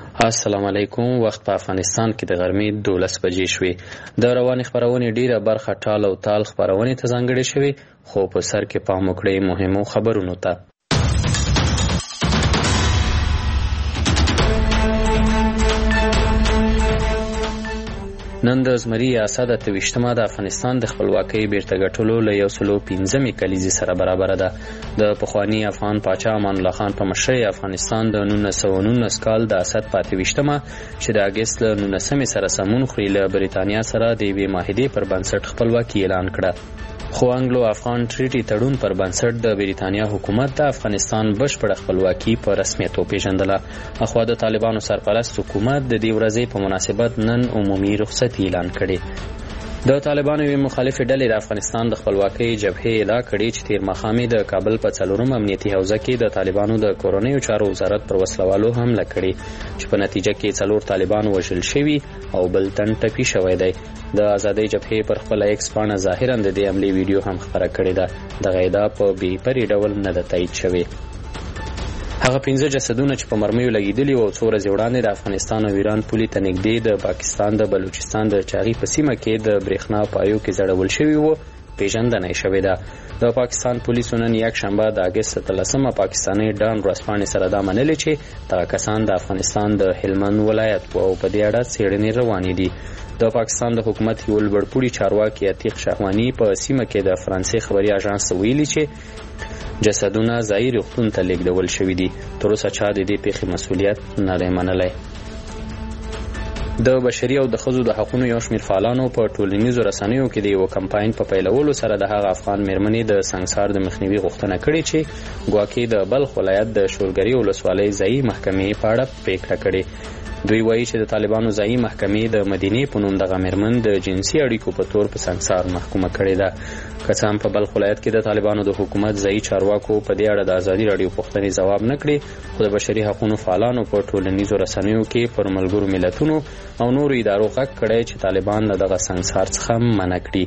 السلام علیکم. وخت په افغانستان کې د غرمې 12 بجې شوې. د روانې خبرونې ډیره برخه ټال او تال خبرونې ته ځانګړې شوې، خو په سر کې پام وکړئ مهمو خبرونو ته. نن د زمري ریاست د 23مه د افغانستان د خپلواکۍ بیرته ګټلو له 115 کلیزې سره برابر ده. د پخوانی افغان پاچا امان الله خان په مشرۍ افغانستان د 1919 کال د اسد په 23مه چې د اګست له 19 سره سمون خوري له بریتانیا سره د یوې معاهدې پر بنسټ خپلواکي اعلان کړه. خو انګلو افغان ټریټي تړون پر بنسټ د بریتانیا حکومت د افغانستان بشپړه خپلواکي په رسمیت وپیژندله. اخوا د طالبانو سرپرست حکومت د دې ورځې په مناسبت نن عمومي رخصتي اعلان کړې. د طالبانو یوې مخالفې ډلې د افغانستان د خپلواکۍ جبهې ادعا کړې چې تیر ماښام د کابل په 4 امنیتي حوزه کې د طالبانو د کورنیو چارو وزارت پر وسلوالو حمله کړې چې په نتیجه کې 4 طالبان وژل شوي او بل تن ټپي شوی دی. د آزادۍ جبهې پر خپل ایکس پاڼه ظاهرا د دې حملې ویډیو هم خپره کړې ده. دغه ادعا په بې پرې ډول نه ده تایید شوې. هغه 15 جسدونه چې په مرمیو لګیدلي وو څو ورځې وړاندې د افغانستان او ایران پولې ته نږدې د پاکستان د بلوچستان د چاغي په سیمه کې د برېښنا پایو کې ځړول شوي وو پیژندنه یې شوې ده. د پاکستان پولیسو نن یکشنبه د اګست 13 پاکستاني ډان ورځپاڼې سره دا منلې چې دغه کسان د افغانستان د هلمند ولایت وو او په دې اړه څېړنې روانې دي. د پاکستان د حکومت یو لوړپوړي چارواکي عتیق شهواني په سیمه کې د فرانسې خبري اژانس ویلي چې جسدونه ځایي روغتون ته لیږدول شوي دي. تر اوسه چا د دې پیښې مسؤلیت نه دی منلی. د بشري او د ښځو د حقونو یو شمېر فعالانو په ټولنیزو رسنیو کې د یو کمپاین په پیلولو سره د هغه افغان میرمنې د سنګسار د مخنیوي غوښتنه کړې چې ګواکې د بلخ ولایت د شولګرې ولسوالۍ ځایي محکمې په اړه پریکړه کړې. دوی وایي چې د طالبانو ځایي محکمې د مدینې په نوم دغه میرمن د جنسي اړیکو په تور په سنګسار محکومه کړې ده. که څه هم په بلخ ولایت کې د طالبانو د حکومت ځایي چارواکو په دې اړه د ازادي راډیو پوښتنې ځواب نه کړي، خو د بشري حقونو فعالانو په ټولنیزو رسنیو کې پر ملګرو ملتونو او نورو ادارو غږ کړی چې طالبان له دغه سنګسار څخه منع کړي.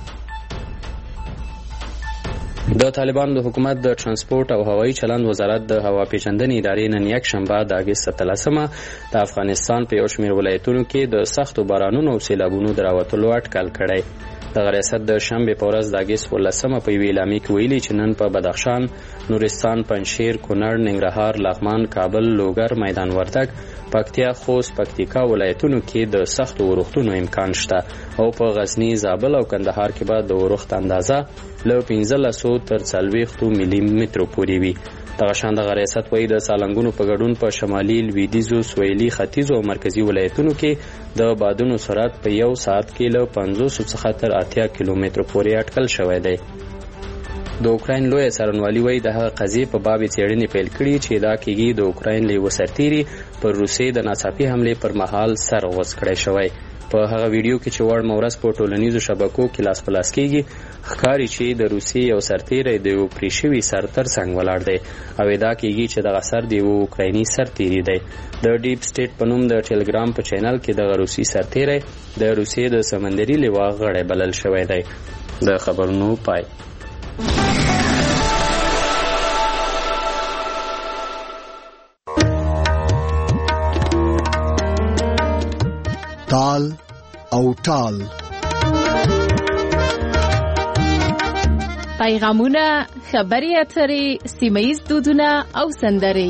د طالبانو د حکومت د ترانسپورت او هوایي چلند وزارت د هوا پیژندنې ادارې نن یکشنبه د اګست 13 د افغانستان په یو شمېر ولایتونو کې د سختو بارانونو او سیلابونو د راوتلو اټکل کړی. دغه ریاست د شنبې په ورځ د اګست 13 په یوې اعلامیه کې ویلي چې نن په بدخشان، نورستان، پنجشیر، کونړ، ننګرهار، لغمان، کابل، لوګر، میدان وردګ، پکتیا، خوست، پکتیکا ولایتونو کې د سختو اورښتونو امکان شته او په غزنی، زابل او کندهار کې به د اورښت اندازه له 15 تر 40 ملي مترو پورې وي. دغه شان دغه ریاست وایي د سالنګونو په ګډون په شمالي، لویدیځو، سویلي، ختیځو او مرکزي ولایتونو کې د بادونو سرعت په یو ساعت کې له 50 څخه تر 80 کیلومترو پورې اټکل شوی دی. د اوکراین لوی څارنوالي وایي د هغه قضیې په باب څېړنې پیل کړي چې ادعا کېږي د اوکراین له یوه سرتیري پر روسیې د ناڅاپي حملې پر مهال سر غوڅ کړی شوی. په هغه ویډیو کې چې وړمه ورځ په ټولنیزو شبکو کې لاس په لاس کېږي ښکاري چې د روسیې یو سرتیری د یو پرې شوي سر تر څنګ ولاړ دی او ادعا کېږي چې دغه سر د یو اوکرایني سرتیري دی. د ډیپ سټیټ په نوم د ټیلیګرام په چینل کې دغه روسي سرتیری د روسیې د سمندري لوا غړی بلل شوی دی. د خبرونو پای. تال او ټال پیغامونه، خبري اترې، سیمه‌ییز دودونه او سندرې.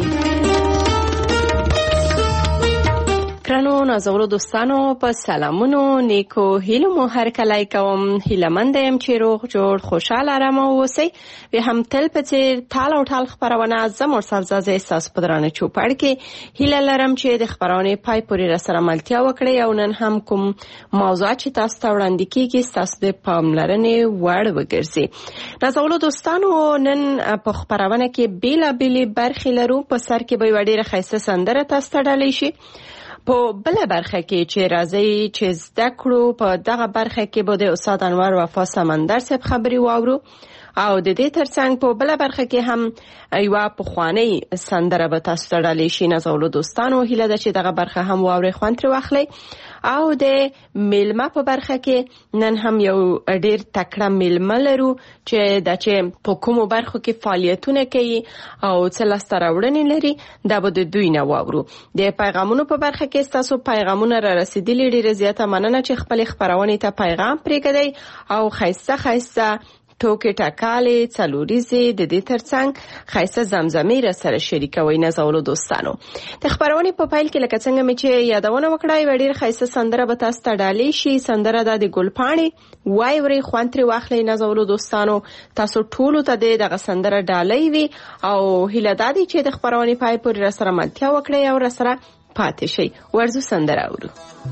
کرانو نازولو دوستانو په سلامونو، نیکو هیلو مو هر کله کوم. هیلمند یم چې روغ جوړ خوشاله آرام اوسئ. به هم تل په څیر تال او ټال خبرونه زموږ سرزازه احساس پدرانه چوپړ کې هیله لرم چې د خبرونه پای پورې را سره ملتیا وکړي او نن هم کوم موضوع چې تاسو ته وړاندې کیږي تاسو د پاملرنې وړ وګرځي. نازولو دوستانو نن په خبرونه کې بیلابېلې برخې لرو. په سر کې به ډېره ښایسته سندره تاسو ته ډالۍ شي. په بل برخه کې چې راځي چې زده کړو په دغه برخه کې به د استاد انور وفا سمندر صاحب خبري واورو او د دې ترڅنګ په بل برخه کې هم یو پخوانی سندره به تاسو ته ډالې شي. نازولو دوستانو هیله ده چې دغه برخه هم واوري خوند تر واخلي. او د میلمه په برخه کې نن هم یو ډیر تکړه میلمه لرو چې په کومو برخو کې فعالیتونه کوي او څه لاسته راوړنې لري. دا به د دوی نه واورو. د پیغامونو په برخه کې تاسو پیغامونه را رسیدلي، ډیره زیاته مننه چې خپل خبرونه ته پیغام پرېږدئ او خایسته ټوکې ټکالې څلوریزې د دې ترڅنګ خایسته زمزمې را سره شریکوي. نازولو دوستانو د خبرونه په پایل کې لکه څنګه مې چې یادونه وکړای و ډیر خایسته سندره به تاسو ته ډالې شي. سندره د ګلپاڼې وای ورې خوان تر واخلې. نازولو دوستانو تاسو ټول ته دغه سندره ډالې وي او هیله دادی چې د خبرونه پای پورې را سره ملتیا وکړي او را سره پاتې شي. ورزو سندره اورو.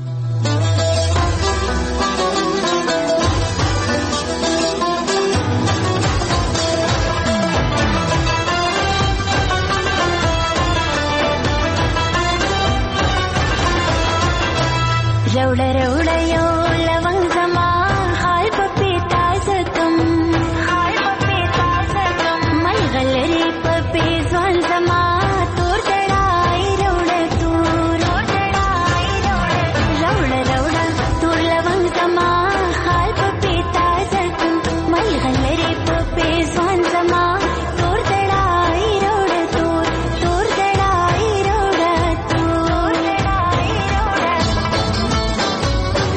रौड़ा रौड़ा यो लवंग जमा हाल पपी ताजकम मल गलरी पपी ज्वान जमा तोर दड़ाई रौड़ा तूर रौड़ा रौड़ा तूर लवंग जमा हाल पपी ताजकम मल गलरी पपी ज्वान जमा तोर दड़ाई रौड़ा तोर दड़ाई रौड़ा तूर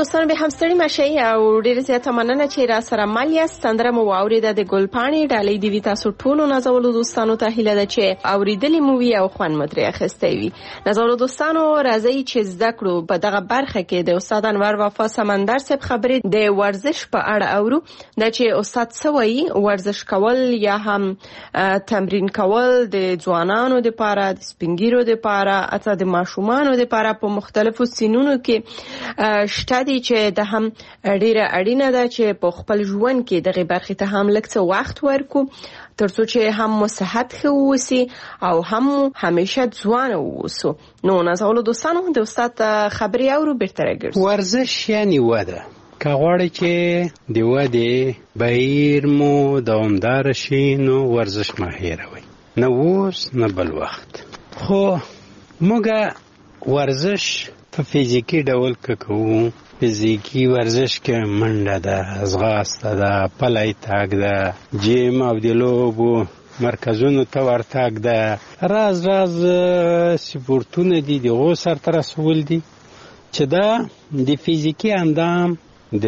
دوستانو به هم ستړي مشئ او ډېر زیاته مننه چې را سره مل یاست. سندره مو واورېده د ګلپاڼې ډالۍ دې وي تاسو ټولو نازولو دوستانو ته هیله ده چې اورېدلې مو وي او خوند مو ترې اخیستی وي. نازولو دوستانو راځئ چې زده کړو په دغه برخه کې د استاد انور وفا سمندر صاحب خبرې د ورزش په اړه اورو. دا چې استاد څه وایي ورزش کول یا هم تمرین کول د ځوانانو لپاره د سپینګیرو لپاره اته د ماشومانو لپاره په مختلفو سنونو کې شته دي چې د هم ډیره اړینه ده چې په خپل ژوند کې دغه برخې ته هم لږ څه وخت ورکو ترڅو چې هم مو صحت ښه ووسي او هم همیشه ځوان ووسو. نو نازولو دوستانو د استاد خبرې اورو بیرته راګرځو. ورزش یعنی وده که غواړئ چې د ودې بهیر مو دوامداره شي نو ورزش مه هېروئ، نه اوس نه بل وخت. خو موږ ورزش په فزیکی ډول کوو. فزیکی ورزش کې منډه ده، ځغاسته ده، پلی تګ ده، جیم او د لوبو مرکزونو ته ورتګ ده. راز سپورتونه دي دغو سرته رسول دي چې دا د فزیکی اندام د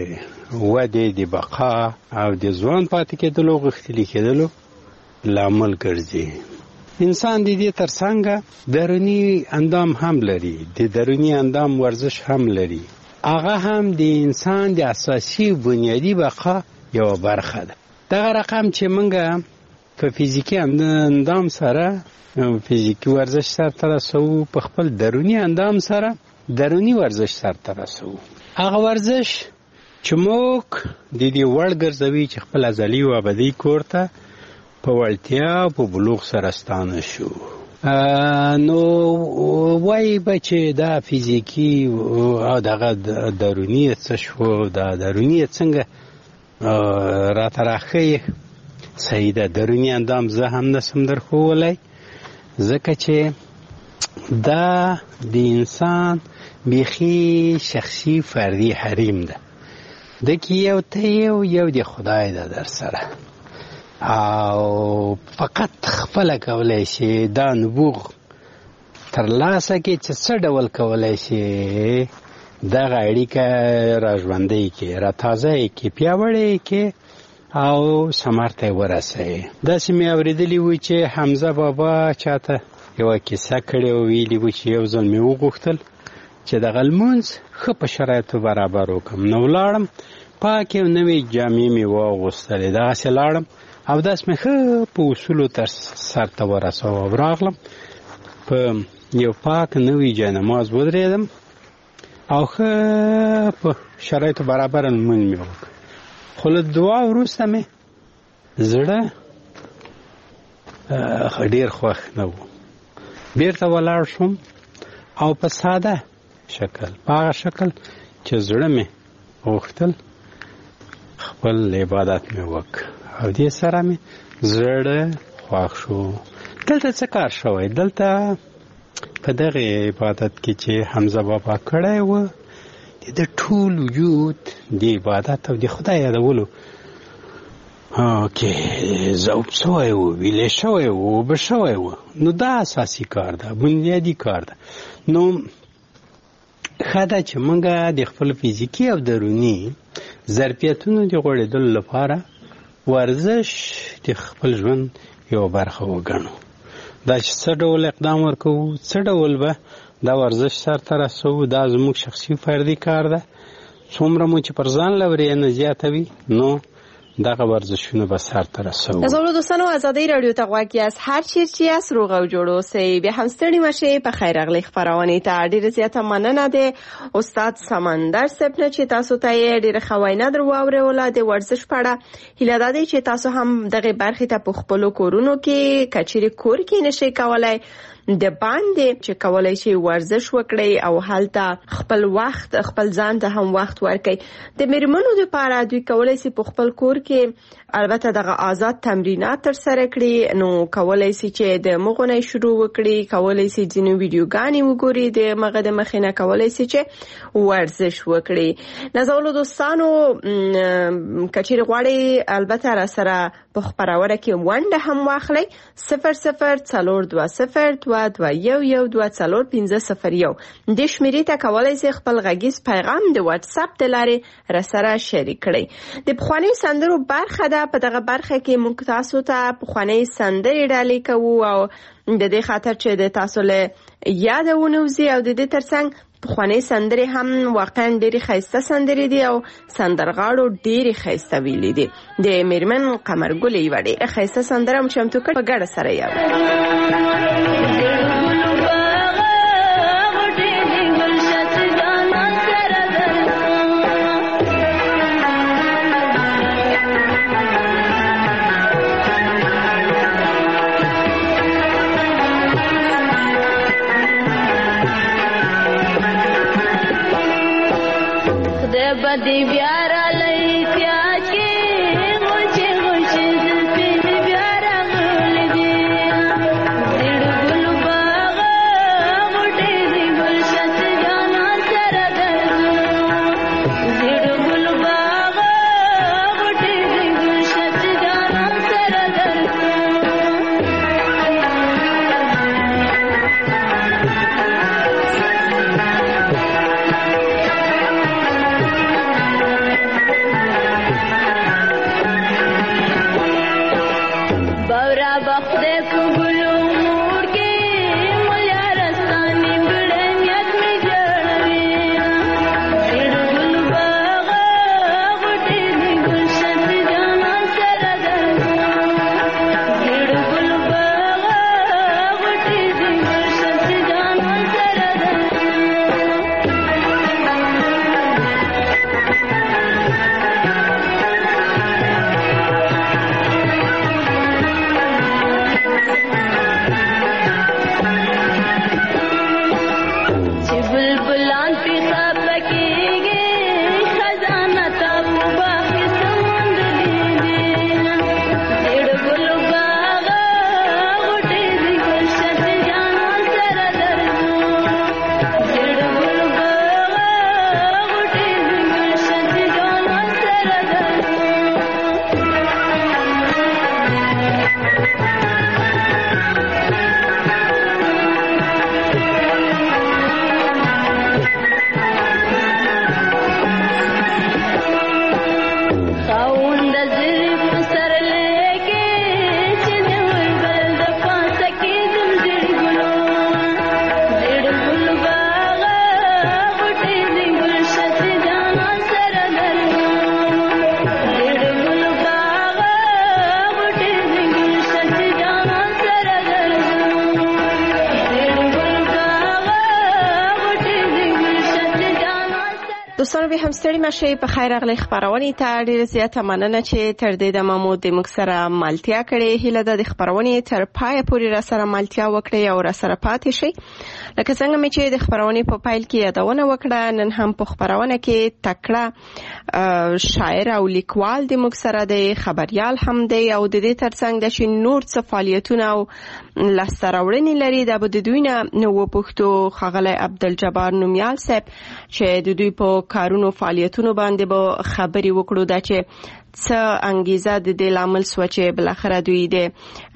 ودې د بقا او د ځوان پاتې کېدلو غښتلي کېدلو لامل ګرځي. انسان د دې ترڅنګ درونی اندام هم لري، د درونی اندام ورزش هم لري. هغه هم د انسان د اساسي بنیادی بقا یو برخه ده. دغه رقم چې موږ په فزیکی اندام سره فزیکی ورزش سره رسو، په خپل درونی اندام سره درونی ورزش سره رسو. هغه ورزش چې موږ د دې وړ ګرځوي چې خپل ازلی او ابدي کور ته په وړتیا په بلوغ سره ستانه شو. نو وای بچې دا فزیکی او دغه درونی څه شو، دا درونی څنګه را تراخی صحیح ده. درونی اندام زه هم نسم درخولای ځکه چې دا د انسان بیخی شخصی فردی حریم ده. دکی یو ته یو د خدای ده در سره او فقط خپل کولای شي دا نبوغ تر لاسه کې چې څه ډول کولای شي دغه اړیکه را ژوندۍ کې، را تازه کې، پیاوړې کې او ثمر ته ورسوي. داسې مې اورېدلي وو چې حمزه بابا چاته یوه کیسه کړې او ویلي وو چې یو ځل مې وغوښتل چې دغه لمونځ ښه په شرایطو برابر وکړم. نو ولاړم پاکې نوې جامې مې واغوستلې، دغسې لاړم او داس مې ښه په اصولو تر سر ته ورسوه. راغلم په یو پاک نوی جاینماز ودرېدم او ښه په شرایطو برابر لمونځ مې وکړ. خو له دعا وروسته مې زړه ډېر خوښ نه و. بیرته ولاړ شوم او په ساده شکل، په هغه شکل چې زړه مې غوښتل خپل عبادت مې وکړ او دې سره مې زړه خوښ شو. دلته څه کار شوی؟ دلته په دغه عبادت کې چې حمزه بابا کړی و د ټول وجود د عبادت او د خدای یادولو کې ذوب شوی و، ویلې شوی و، اوبه شوی و. نو دا اساسي کار ده، بنیادي کار ده. نو ښه ده چې موږ د خپل فزیکي او دروني ظرفیتونو د غوړېدلو لپاره ورزش د خپل ژوند یو برخه وګڼو. دا چې څه ډول اقدام ورکوو، څه ډول به دا ورزش سرته رسوو، دا زموږ شخصي فردي کار ده. څومره مو چې پر ځان لورې نه زیاتوي نو دغه ورزشونه به سرته رسوو. نازولو دوستانو ازادۍ راډیو ته غوږ یاست، هر چیرې چې یاست روغ او جوړ اوسئ. بیا هم ستړي مشئ. په خیر راغلئ خپرونې ته ډېره زیاته مننه ده استاد سمندر صاحب نه چې تاسو ته یې ډېره ښه وینا در واورېوله د ورزش په اړه. هیله دا ده چې تاسو هم دغې برخې ته په خپلو کورونو کې که چیرې کور کې نشئ کولی د باندې چې کولای شي ورزش وکړي او هلته خپل وخت خپل ځان ته هم وخت ورکړي. د میرمنو لپاره دوی کولای شي په خپل کور کې البته دغه آزاد تمرینات تر سره کړي. نو کولای شي چې د مغونه شروع وکړي، کولای شي ځینې ویډیوګانې وګوري، د مغه د مخې نه کولای شي چې ورزش وکړي. نازولو دوستانو کچیر غواړي البته را سره په خبرونه کې ونده هم واخلي 00 420 د شمیرې ته کولای شئ خپل غږیز پیغام د واتس اپ د لارې راسره شریک کړئ. د پخواني سندرو برخه ده. په دغه برخه کې موږ تاسو ته پخواني سندرې ډالۍ کوو او د دې خاطر چې د تاسو له یادونه وزي او د دې ترڅنګ پخواني سندرې هم واقعا ډېری ښایسته سندرې دي او سندرغاړو ډېری ښایسته ویلي دي. د میرمن قمرګل یوه ډېره ښایسته سندره هم چمتو کړې په ګډه سره یو بدی بیارا لئی پیاج کے غوچے غوچے زلفین بیارا غول دی زیڑ گل باغا غوٹے دی گلشت جانا سردر زیڑ گل باغا غوٹے دی گلشت جانا سردر دوستانو به هم ستړي مشي په خیر اغلی خبرونه ته ډیره زیاته مننه چې تر دې دمه مو د موږ سره ملتیا کړې. هیله ده د خبرونه تر پای پورې را سره ملتیا وکړي او را سره پاتې شي. لکه څنګه مې چې د خبرونه په پایل کې یادونه وکړه، نن هم په خبرونه کې تکړه شاعر او لیکوال د موږ سره د خبريال هم دی او د دې ترڅنګ د شي نور څه فعالیتونه او لاسته لري. د دوی نه نو پښتو خغله عبدالجبار نومیال صاحب چې د دوی په کارونو فعالیتونو باندې به خبري وکړو دا چې څه انګیزه د دې لامل سوچې بل اخر دوی د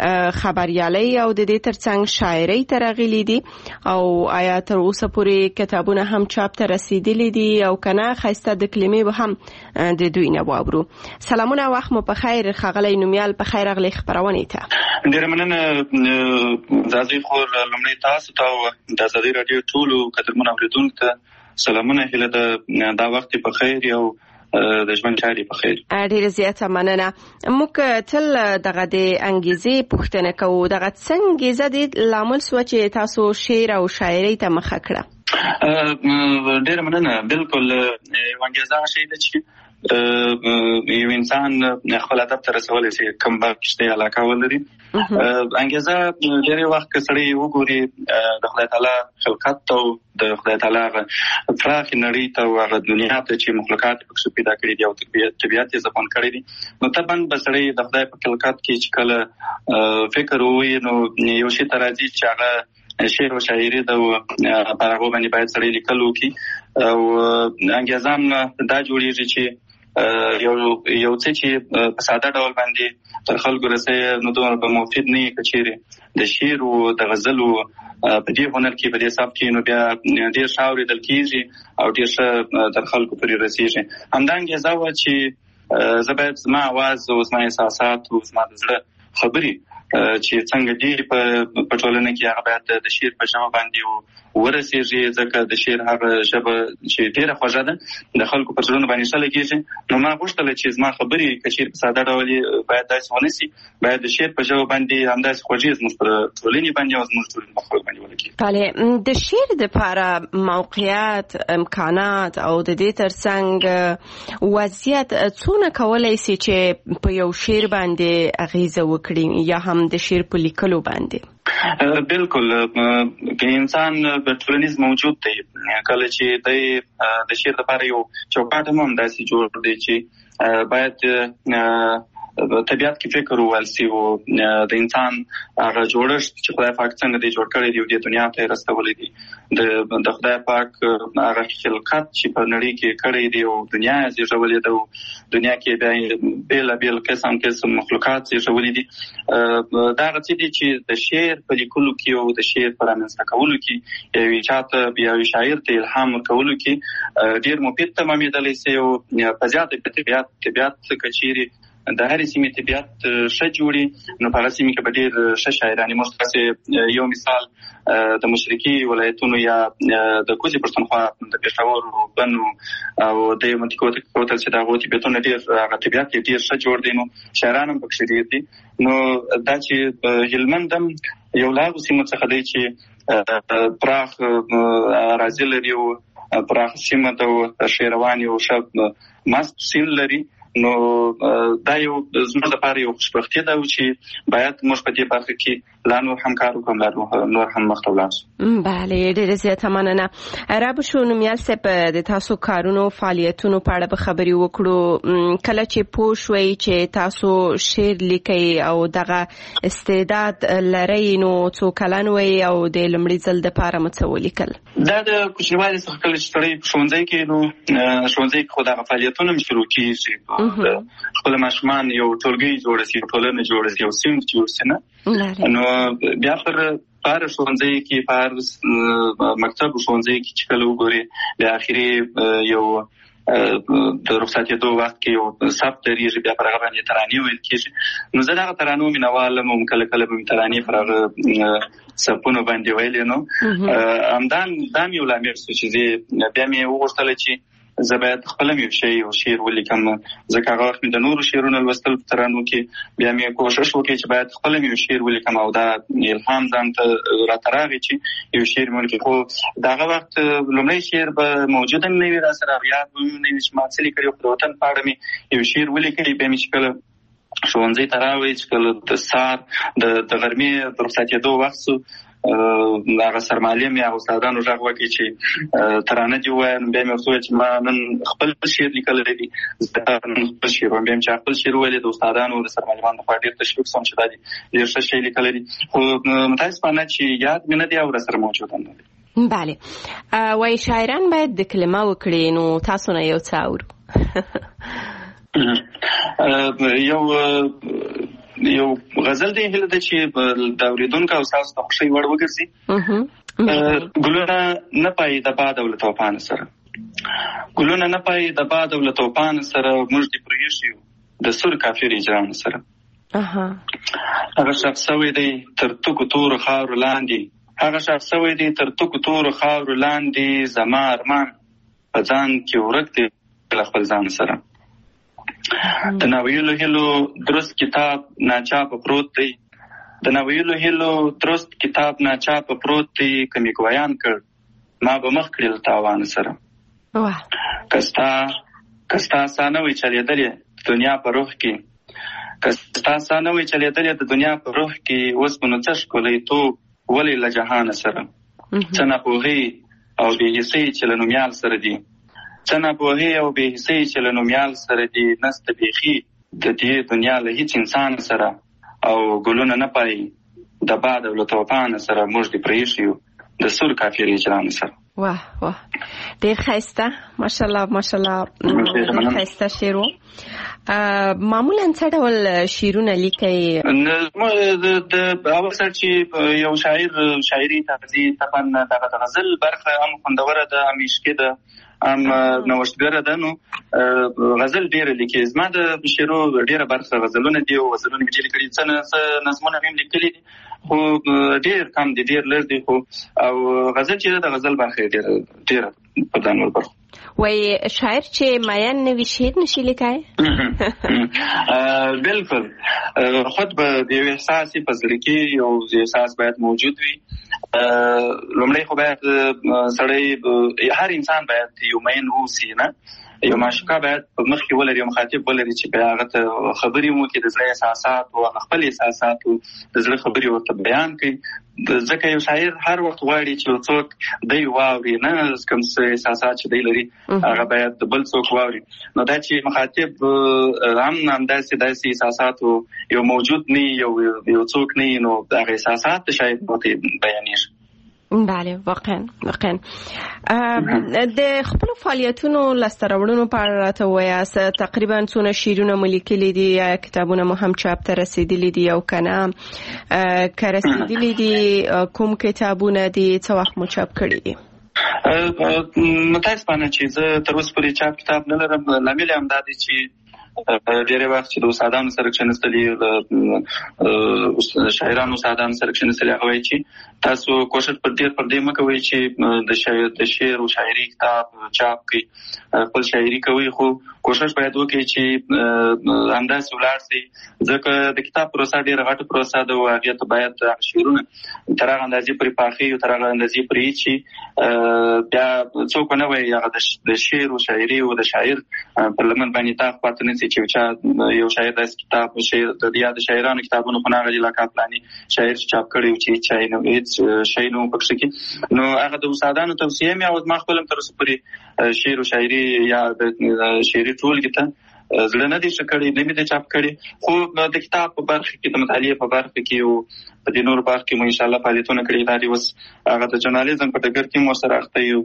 خبريالي او د دې ترڅنګ شاعري ترغلي دي او آیا تر اوسه پورې کتابونه هم چاپ ته رسیدلي دي او کنه خاصه د کلمې به هم د دوی نه واورو. سلامونه وخت مو په خیر خغلی نومیال په خیر اغلی خبرونه ته ډیر مننه. زازي خور لمړی تاسو ته د ازادي رادیو ټولو قدرمن اوریدونکو ته سلامونه. هیله دا وخت په خیر او د ژوند چاري په خیر. ډیره زیاته مننه. موږ تل دغه د انګیزې پوښتنه کوو، دغه څنګه زده لامل سوچ تاسو شعر او شاعري ته مخه کړه؟ ډیره مننه. بالکل انګیزه شي چې یو انسان خپل هدف ته رسولای شي کوم بشته علاقه ولري. انګیزه ډیره وخت کسړي وګوري د خدای تعالی خلقت او د خدای تعالی فراخ نړۍ ته او دنیا ته چې مخلوقات پکې پیدا کړی دي او طبيعت یې ځپون کړی دي، نو طبعا بسړي د خدای په خلقت کې چې کله فکر وي نو یو شی ترازی چې هغه شعر او شاعري د پرغو باندې باید سړي لیکلو کی او انګیزان دا جوړیږي چې یو څه چې په ساده ډول باندې تر خلکو رسي نو دومره به مفید نه کچېره د شعر او د غزل په دې هنر کې په دې صف کې نو بیا ډېر ښه اورېدل کېږي او ډېر ښه تر خلکو پورې رسېږي. همدارنګه زه وه چې زه باید زما اواز او زما احساسات او زما د زړه خبرې چې څنګه دي په ټولنه کې هغه باید د شعر په ژبه باندې ورسېږي، ځکه د شعر هغه ژبه چې ډېره خوږه ده د خلکو پر زړونو باندې ښه لګېږي. نو ما غوښتل چې زما خبرې که چېرې په ساده ډول باید داسې ونه سي، باید د شعر په ژبه باندې همداسې خوږې زموږ پر ټولنې باندې او زموږ ټولنې په خلکو باندې ولګېږي. بله، د شعر دپاره موقعیت، امکانات او د دې ترڅنګ وضعیت څونه کولی سي چې په یو شعر باندې اغیزه وکړي یا هم د شعر په لیکلو باندې؟ بالکل، که انسان په ټولنیز موجود دی، کله چې د شعر لپاره یو چوکاټ هم همداسې جوړ دی چې باید طبیعت کې فکر وویل سي او د انسان هغه جوړښت چې خدای پاک څنګه دی جوړ کړی دی او د دنیا ته یې رسولی دی، د خدای پاک هغه خلقت چې په نړۍ کې کړی دی او دنیا یې زیږولې ده او دنیا کې بیا بېلابېل قسم مخلوقات زیږولي دي. دا هغه څه دي چې د شعر په لیکلو کې او د شعر په رامنځته کولو کې یو چاته یا یو شاعر ته الهام ورکولو کې ډېر مفید تمامېدلی سي او په زیاته طبیعت که چیرې د هرې سیمې طبیعت ښه جوړي نو په هغه سیمې کې به ډېر ښه شاعران وي. موږ تاسې یو مثال د مشرقي ولایتونو یا د کوزې پښتونخوا د پېښور بنو او د منطقې کوتل چې د هغو طبیعتونه ډېر هغه طبیعت یې ډېر ښه جوړ دی، نو شاعران هم پکښې ډېر دي. نو دا چې هلمند هم یو له هغو سیمو څخه دی چې پراخ اراضي لري او پراخ سیمه ده او شعروان یو ښه مست سیند لري. نو دا یو زموږ لپاره یو خوشبختي ده چې باید موږ په دې برخه کې لا نور هم کار وکړو، نور هم مخته ولاړ شو. بله، ډېره زیاته مننه. رابشو نومیال صاحب، د تاسو کارونو فعالیتونو په اړه به خبرې وکړو. کله چې پوه شوئ چې تاسو شعر لیکئ او دغه استعداد لرئ نو څو کلن وئ او د لومړي ځل دپاره مو څه ولیکل؟ دا د کوچنیوالي څخه کله چې سړی په ښوونځي کې نو ښوونځي کې خو دغه فعالیتونه هم شروع کېږي، خپل ماشومان یو ټولګي جوړ سي، ټولنه جوړ سي، یو صنف جوړ سي نه. نو بیا پر هر ښوونځي کې، په هر مکتب ښوونځي کې چې کله وګوري د اخري یو د رخصتېدو وخت کې یو صف درېږي، بیا پر هغه باندې ترانې ویل کېږي. نو زه د هغه ترانو مینوال یم او کله کله به مې ترانې پر هغه صفونو باندې ویلې. نو همدا هم یو لامل شو چې بیا مې وغوښتله چې زه باید خپله مې یو شی یو شعر ولیکم، ځکه هغه وخت مې د نورو شعرونو لوستل په ترانو کې، بیا مې کوښښ وکړ چې باید خپله مې یو شعر ولیکم او دا الهام ځان ته راته راغی چې یو شعر مې ولیکم. خو د هغه وخت لومړی شعر به موجود هم نه وي راسره، یاد به مې نه وي چې ما څه لیکلي، خو د وطن په اړه مې یو شعر ولیکلی. بیا مې چې کله ښوونځي ته راوړی، چې کله د سهار د غرمې د رخصتېدو وخت سو، هغه سرمعلم یا استادانو غږ وکړي چې ترانه دې ووایه. نو بیا مې ورته وویل چې ما نن خپل شعر لیکلی دی، زه نن خپل شعر وایم. بیا مې چې خپل شعر وویلې، د استادانو د سرمعلمانو لخوا ډېر تشویق شوم چې دا دې ډېر ښه شی لیکلی دی، خو متاسفانه چې یاد مې نه دی او راسره موجود هم نه دی. بله، وایي شاعران باید د کلمه وکړي، نو تاسو نه یو څه اورو. یو غزل دی هیله ده چې د اورېدونکو او ستاسو د خوښۍ وړ وګرځي. ګلونه نه پایي د باد او له توپان سره، ګلونه نه پایي د باد او له توپان سره، موږ دې پرېښي یو د سور کافر اجرام سره. هغه ښخ سوی دی تر تکو تورو خاورو لاندې، هغه ښخ سوی دی تر تکو تورو خاورو لاندې، زما ارمان په ځان کې ورک دی له خپل ځان سره. د ناویلو هیلو درست کتاب ناچاپه پروت دی، د ناویلو هیلو درست کتاب ناچاپه پروت دی، که مې ګویان کړ ما به مخ کړي له تاوان سره. که ستا ساه نه وی چلېدلې د دنیا په روح کې، که ستا ساه نه وی چلېدلې د دنیا په روح کې، اوس به نو څه ښکلی توب ولې له جهانه سره. څه ناپوهۍ او بې حسۍ چې له نومیال سره دي، څه ناپوهۍ او بې حسۍ چې له نومیال سره دي، نسته بیخي د دې دنیا له هیڅ انسان سره، او ګلونه نه پایي د باد او له توپان سره، موږ دې پرېښي یو د سور کافر اجرام سره. واه واه ډیر ښایسته ماشاءالله ډیر ښایسته شعر و. معمولا څه ډول شعرونه لیکئ؟ د اول سر چې یو شاعري تغذیه طبعا د غزل برخه هم خوندوره ده، هم عشقي ده، هم نوښتګره ده. نو غزل ډېره لیکي. زما د شعرو ډېره برخه غزلونه دي او غزلونه مې ډېر لیکلي، څه نظمونه مې هم لیکلي دي خو ډېر کم دي، ډېر لږ دي. خو او غزل چې د غزل برخه ډېره په دانو برخه. وای شاعر چې ماین نوی شعر نشي لیکای؟ بالکل خود به د یو احساس په زړه کې یو احساس باید موجود وي. لومړی خو باید سړی، هر انسان باید یو مین اوسي، نه یو معشوقه باید په مخ کې ولري، یو مخاطب ولري چې بیا هغه ته خبرې وکړي، د زړه احساسات او خپل احساسات او د زړه خبرې ورته بیان کړي. ځکه یو شاعر هر وخت غواړي چې یو څوک دی واوري، نه کوم څه احساسات چې دی لري هغه باید بل څوک واوري. نو دا چې مخاطب هم داسې احساسات یو موجود نه یو څوک نه، نو هغه احساسات د شاعر ورته بیانېږي. بله واقعا د خپل فعالیتونو لاسته راوړنو په اړه راته وایاست. تقریبا څونه شعرونه مو لیکلي دي یا کتابونه مو هم چاپ ته رسیدلي دي او کنه که رسیدلي دي کوم کتابونه دي، څه وخت مو چاپ کړي دي؟ متاسفانه چې زه تر اوسه پورې چاپ کتاب نه لرم. لامل یې همدا دی چې ډېری وخت چې د استادانو سره کښېنستلي، د شاعرانو استادانو سره کښېنستلي، هغه وایي چې تاسو کوشش پر دې مه کوئ چې د شعر او شاعري کتاب چاپ کړئ، خپل شاعري کوئ، خو کوشش باید وکړئ چې همداسې ولاړ شئ. ځکه د کتاب پروسه ډېره غټه پروسه ده او هغې ته باید شعرونه تر هغه اندازې پورې پاخه او تر هغه اندازې پورې چې بیا څوک ونه وایي هغه د شعر او شاعري او د شاعر پر لمن باندې تاق پاتې نه شي چې یو شاعر داسې کتاب د شاعرانو کتابونو خو نه هغه لکه فلاني شاعر چې چاپ کړی و چې هیڅ شی نه و پکښې کې. نو هغه د استادانو توصیه مې او زما خپل هم تر اوسه پورې شعر او شاعري یا د شعري ټولګې ته زړه نه دی ښه کړی، نه مې دی چاپ کړی. خو د کتاب په برخه کې، د مطالعې په برخه کې او په دې نورو برخو کې مو انشاءالله فعالیتونه کړي. دا دی اوس هغه د ژورنالیزم په ډګر کې مو ورسره اخته یو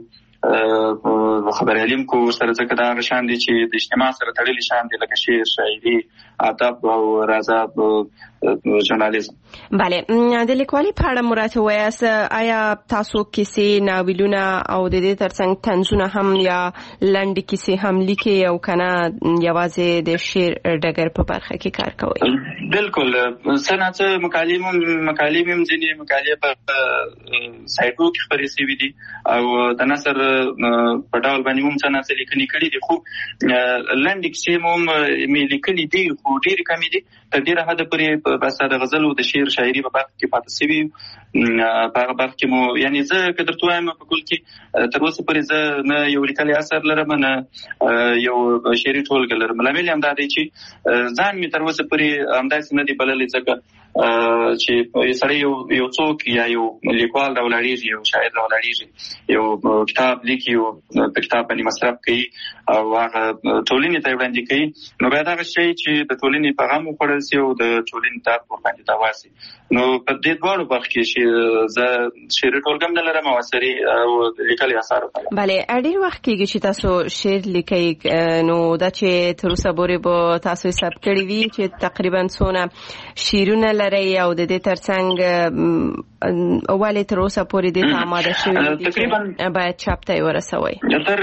خبریالیم کو ورسره، ځکه دا هغه شیان دي چې د اجتماع سره تړلي شیان دي لکه شعر، شاعري، ادب او رضا ژورنالیزم. بله د لیکوالۍ په اړه مو راته وایاست، آیا تاسو کیسې، ناولونه او د دې ترڅنګ طنزونه هم یا لنډې کیسې هم لیکئ او کنه یوازې د شعر ډګر په برخه کې کار کوئ؟ بالکل څه نه څه مقالې هم ځینې مقالې په سایټو کې خپرې شوي دي او د نثر په ډول باندې هم څه نه څه لیکنې کړي دي. خو لنډې کیسې هم مې لیکلي دي خو ډېرې کمې دي. تر ډېره حده پورې بس د غزل او د شعر شاعري په برخه کې پاتې شوي. په هغه برخه کې مو یعنې زه که درته وایم په کل کې تر اوسه پورې زه نه یو لیکلی اثر لرم نه یو شعري ټولګه لرم. لامل یې همدا دی چې ځان مې تر اوسه پورې همداسې نه دی بللی، ځکه چې سړی یو څوک یا یو لیکوال راولاړېږي، یو شاعر راولاړېږي، یو کتاب لیکي او په کتاب باندې مصرف کوي او هغه ټولنې ته وړاندې کوي، نو باید هغه شی چې د ټولنې پیغام وخوړل شي او د ټولنې درد ورباندې دوا شي. نو په دې دواړو برخو کې چې زه شعري ټولګه هم نه لرم او اثري او لیکلي اثار. بله ډېر وخت کېږي چې تاسو شعر لیکئ، نو دا چې تر اوسه پورې به تاسو حساب کړي وي چې تقریبا څونه شعرونه لرئ او د دې ترڅنګ ولې تر اوسه پورې دې ته آماده شوي دي چې باید چاپ ته یې ورسوئ؟ تر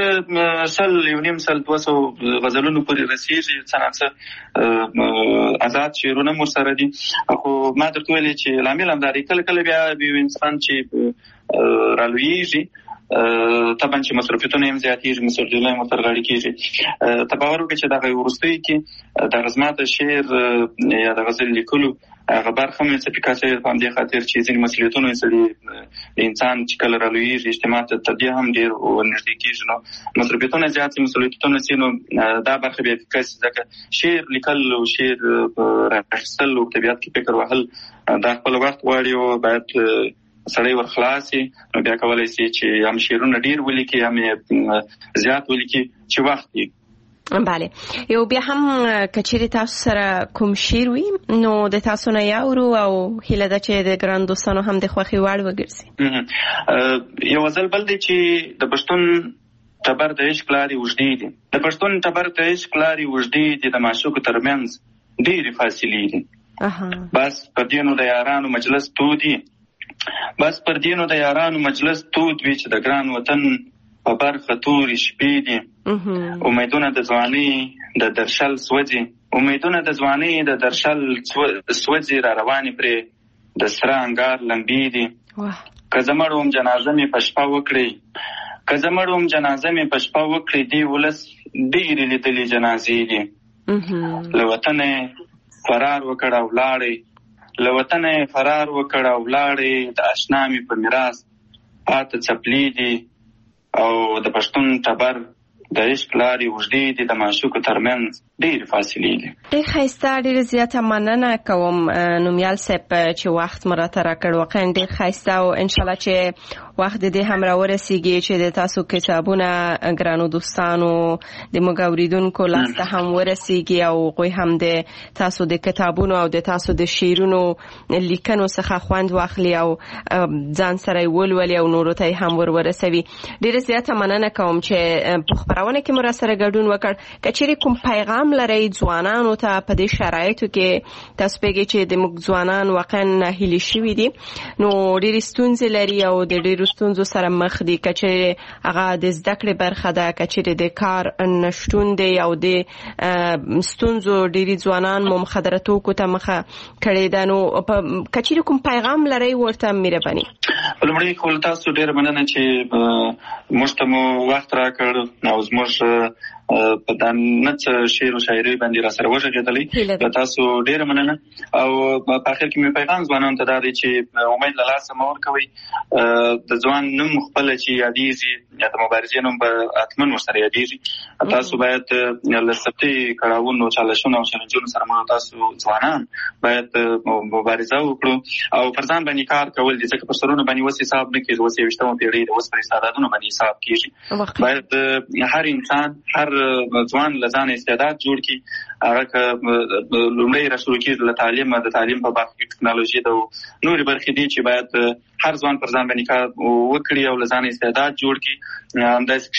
100-150 غزلونو پورې رسېږي، څه نه څه آزاد شعرونه هم ورسره دي. خو ما درته ویلې چې لامل همدا دی، کله کله بیا یو انسان چې رالویېږي طبعا چې مصروفیتونه هم زیاتېږي، مسؤلیتونه هم ورته غاړې کېږي. ته باور وکړه چې دغه وروستیو کې دغه زما د شعر یا د غزل لیکلو هغه برخه مې څه پیکا شوې په همدې خاطر چې ځینې مسؤلیتونه سړي د انسان چې کله رالویېږي اجتماع ته تر دې هم ډېر ورنږدې کېږي، نو مصروفیتونه زیات شي، مسؤلیتونه شي، نو دا برخه بیا پیکا شي. ځکه شعر لیکل او شعر راخیستل او طبیعت کې فکر وهل دا خپل وخت غواړي او باید سړی ورخلاصي، نو بیا کولی شي چې هم شعرونه ډېر ولیکي هم زیات ولیکي چې وخت یې بله یو بیا هم کچېرې تاسو سره کوم شعر وي نو د تاسو نه یاورو او هیله ده چې د ګران دوستانو هم د خوښې وړ وګرځي. یو ځل بل دی چې د پښتون ټبر د عشق لارې اوږدې دي، د پښتون ټبر د عشق لارې اوږدې دي، د معشوقو ترمنځ ډېرې فاصلې دي. بس پر دې نو د یارانو مجلس تود وي، بس پر دې نو د یارانو مجلس تود وي چې د ګران وطن په برخه تورې شپې دي. امیدونه د ځوانۍ د درشل سوځي، امیدونه د ځوانۍ د درشل سوځي، را روانې پرې د سره انګار لمبې دي. که زه مړ وم جنازه مې په شپه وکړئ، که زه مړ وم جنازه مې په شپه وکړئ، دې ولس ډېرې لیدلې جنازې دي. له وطنه فرار وکړ او ولاړې، له وطنه فرار وکړ او ولاړې، د اشنا مې په میراث پاته څپلې دي. او د پښتون ټبر د عشق لارې اوږدې دي، د معشوقو ترمنځ ډېرې فاصلې دي. ډېر ښایسته، ډېره زیاته مننه کوم نومیال صاحب چې وخت مو راته راکړ. واقعا ډېر ښایسته او انشاءالله چې وخت د دې هم راورسیږي چې د تاسو کتابونه ګرانو دوستانو د موږ اورېدونکو لاس ته هم ورسیږي او هغوی هم د تاسو د کتابونو او د تاسو د شعرونو لیکنو څخه خوند واخلي او ځان سره یې ولولي او نورو ته یې هم ورسوي. ډېره زیاته مننه کوم چې په خپرونه کې مو راسره ګډون وکړ. که چیرې کوم پیغام لرئ ځوانانو ته په دې شرایطو کې، تاسو پوهیږئ چې د موږ ځوانان واقعا ناهیلي شوي دي، نو ډېرې ستونزې لري او د ډېرو ستونزو سره مخ دي. که چیرې هغه د زده کړې برخه ده، که چیرې د کار نشتون دی او د ستونزو ډېری ځوانان مو مخدره توکو ته مخه کړې ده، نو که چیرې کوم پیغام لرئ ورته مهرباني. لومړی خو تاسو ډېره مننه چې موږ ته مو وخت راکړ او زموږ په دا نه شعر او شاعري باندې را سره وغږېدلی. تاسو ډېره مننه. او په اخر کې مې پیغام ځوانانو ته دا دی چې امید له لاسه مه ورکوئ. د ځوان نوم خپله چې یادېږي یا د مبارزې نوم به حتما ورسره یادېږي. تاسو باید له سختي کړاوونو، چالشونو او چلنجونو سره مو تاسو ځوانان باید مبارزه وکړو او پر ځان باندې کار کول دي، ځکه پر سرونو باندې اوس حساب نه کېږي. اوس 21مه پیړۍ ده، اوس پر استعدادونو باندې حساب کېږي. باید هر انسان، هر ځوان له ځانه استعداد جوړ کړي. هغه که لومړی را شروع کېږي له تعلیمه، د تعلیم په برخه کې ټکنالوژي ده او نورې برخې دي چې باید هر ځوان پر ځان باندې کار وکړي او له ځانه استعداد جوړ کړي. همداسې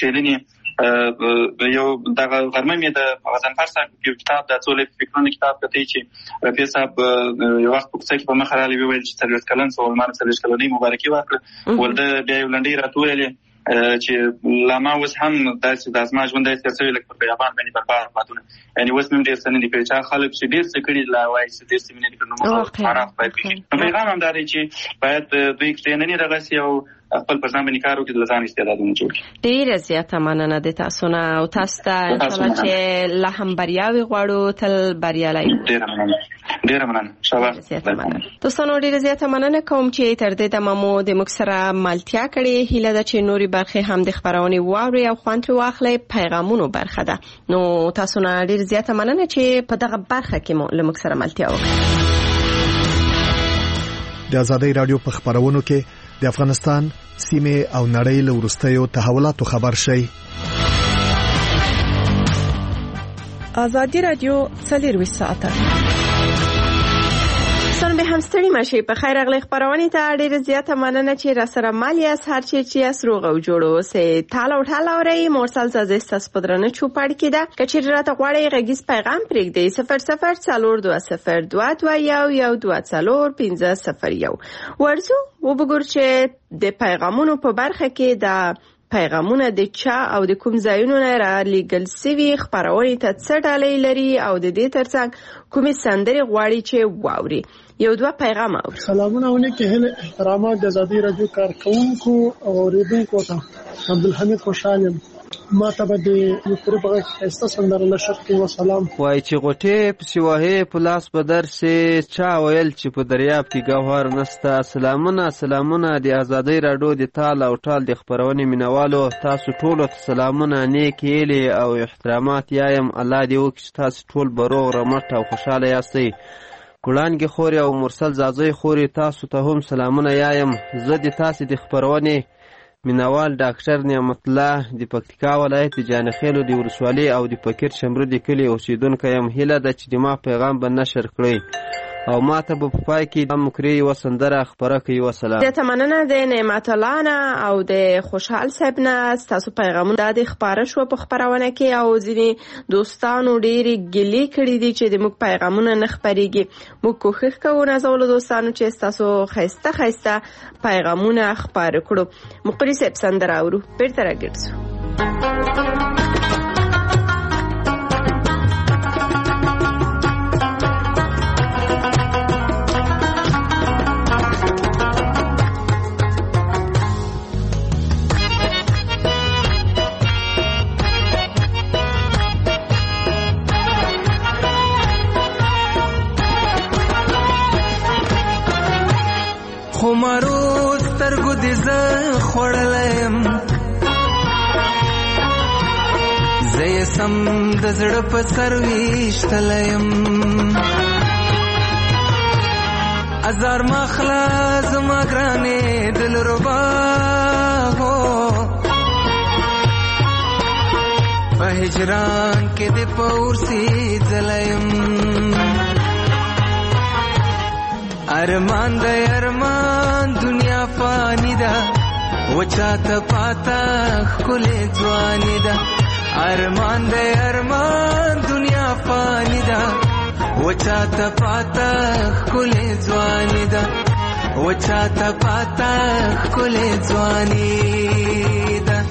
کښېننې یو دغه غرمه مې د غضنفر صاحب یو کتاب د څو فکرونو کتاب کتی چې رفیع صاحب یو وخت په کوڅه کې په مخه راغلی وویل چې 40 کلن سو ما 40 کلنۍ مبارکي ورکړه. ولده بیا یو لنډۍ راته وویلې چې لا ما اوس هم داسې د زما ژوند داسې تېر شوی لکه پر بیابان باندې برباد بادونه. یعنې اوس مې هم ډېر څه نه دي کړي چې خلک چې ډېر څه کړي لا وایي چې ډېر څه مې نه دي کړي، نو موږ معرف باید وکړي. پیغام هم دا دی چې باید دوی کښېننې رغسي او خپل پر ځان باندې کار وکړي، د ځان استعدادونه جوړ کړي. ډېره زیاته مننه د تاسو نه او تاسو ته انشاءالله چې لا هم بریاوې غواړو، تل بریالی. ډېره مننه. ډېره مننه. شاباس. دوستانو ډېره زیاته مننه کوم چې تر دې دمه مو د موږ سره ملتیا کړې. هیله ده چې نورې برخې هم د خپرونې واورئ او خوند ترې واخلئ. پیغامونو برخه ده، نو تاسو نه ډېر زیاته مننه چې په دغه برخه کې مو له موږ سره ملتیا وکړه. د ازادۍ رادیو په خپرونو کې د افغانستان سیمه او نړۍ له وروستیو تحولاتو خبر شئ. ازادي رادیو 24 ساعته. سن به هم ستړي ماشي په خیر اغلی خبرونه ته ډېر زیاته مننه چې را سره مالیاس هر چې اسروغ او جوړو سه تاله اوري مرسل زازه ستاسو پدرنه چوپړ کیده کچې راته غواړي غږیز پیغام پرېږدي 0042211201 ورزو وبګور چې د پیغامونو په برخه کې د پیغامونه د چا او د کوم ځایونو نه را لېږل سوي خپرونې ته څه ډالۍ لري او د دې ترڅنګ کومې سندرې غواړي چې واوري. یو دوه پیغام اوري. سلامونه ونکه هله احترامات د ازادي رادیو کارکونکو او اوریدونکو ته. عبدالحمید خوشحالم. ما ته به د یو پربغه خسته سندره نشر کې وسلام وای چې غټه په سیواهه پلاس په درسه چا ویل چې په دریاب کې ګوهر نسته. سلامونه د ازادي رادیو د تال او ټال د خبرونه مینوالو تاسو ټول ته سلامونه نیکیلي او احترامات یایم. الله دې وکړي تاسو ټول بروغ رمټ او خوشاله یاستئ. ګلانګي خوري او مرسل زازوی خوري تاسو ته هم سلامونه یایم. زه د تاسو د خبرونه مینوال ډاکټر نعمت الله د پکتیکا ولایت د جانخیلو د ولسوالۍ او د فقیر شمرو د کلي اوسیدونکی یم. هیله ده چې د ما پیغام به نشر کړئ او ما ته به په پای کې د مکرې یوه سندره خپره کړي. وسلام. زیاته مننه د نعمت الله نه او د خوشحال صاحب نه. ستاسو پیغامونه د خپاره شو په خپرونه کې او ځینې دوستانو ډېرې ګیلې کړي دي چې د موږ پیغامونه نه خپرېږي. موږ کوښښ کوو نازولو دوستانو چې ستاسو ښایسته ښایسته پیغامونه خپاره کړو. مقری صاحب سندره اورو بیرته راګرځو. خمارو سترګو دې زه خوړلیم، زه یې سم د زړه په سر ویشتلیم. ازار مخلا زما ګرانې دلربا هو، په هجران کې دې پورسي ځلیم. ارمان د ارمان دنیا فانی ده، وچاته پاتا ښکلې ځواني ده. ارمان د ارمان دنیا فانی ده، وچاته پاتا ښکلې ځواني ده. وچاته پاتا ښکلې ځواني ده.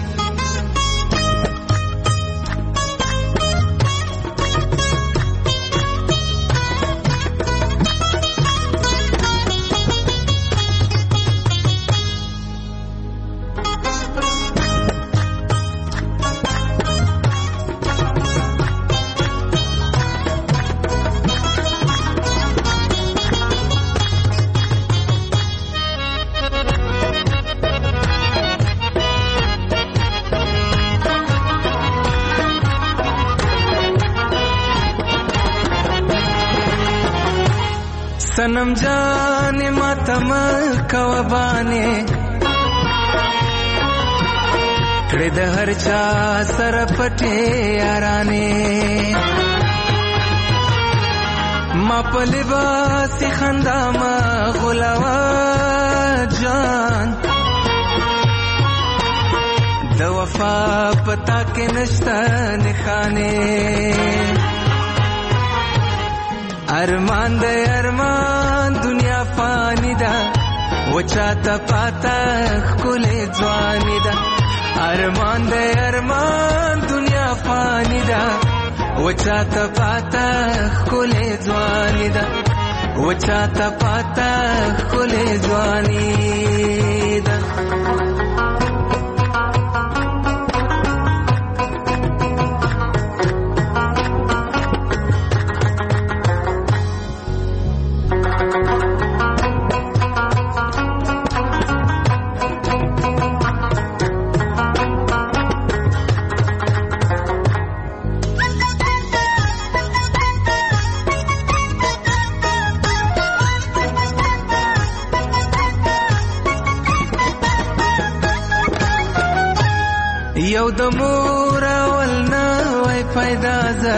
सनम जाने मातम कवबाने कड़े द हर चा सर पटे याराने मा पलिबास खंदा मा गुलावा जान द वफा पता के नश्ता निखाने. ارمان د ارمان دنیا فانی ده، وچاته پاتا ښکلې ځواني ده. ارمان د ارمان دنیا فانی ده، وچاته پاتا ښکلې ځواني ده. وچاته پاتا ښکلې ځواني ده. یو د مور اول نه وای پیدا زه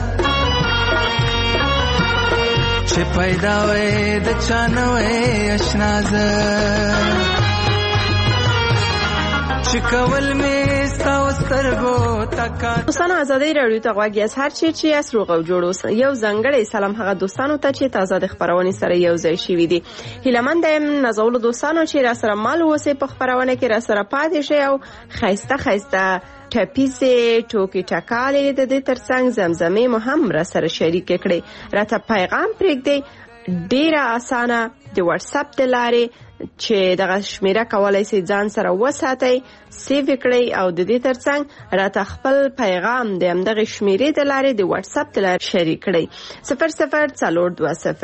چې پیدا وای د چا نه وای اشنا زه چې کول مې ستا سترګو تکا. دوستانو ازادي رادیو ته غواړي از هر چی چې اس روغ او جوړو یو ځنګړی سلام هغه دوستانو ته چې تازه د خبرونه سره یو ځای شي دي. هیلمن دم نازول دوستانو چې را سره مال وسه په خبرونه کې را سره پاتې شي او خيسته خيسته ټپیسه ټوکی ټکالې د دې ترڅنګ زمزمه مو هم را سره شریک کړي. راته پیغام پرېږدي ډیره اسانه د واتس اپ د لارې چې دغه شمیره کولای شي ځان سره وساتئ، سیو کړئ او د دې ترڅنګ راته خپل پیغام د همدغه شمیرې د لارې د واتس اپ د لارې شریک کړئ.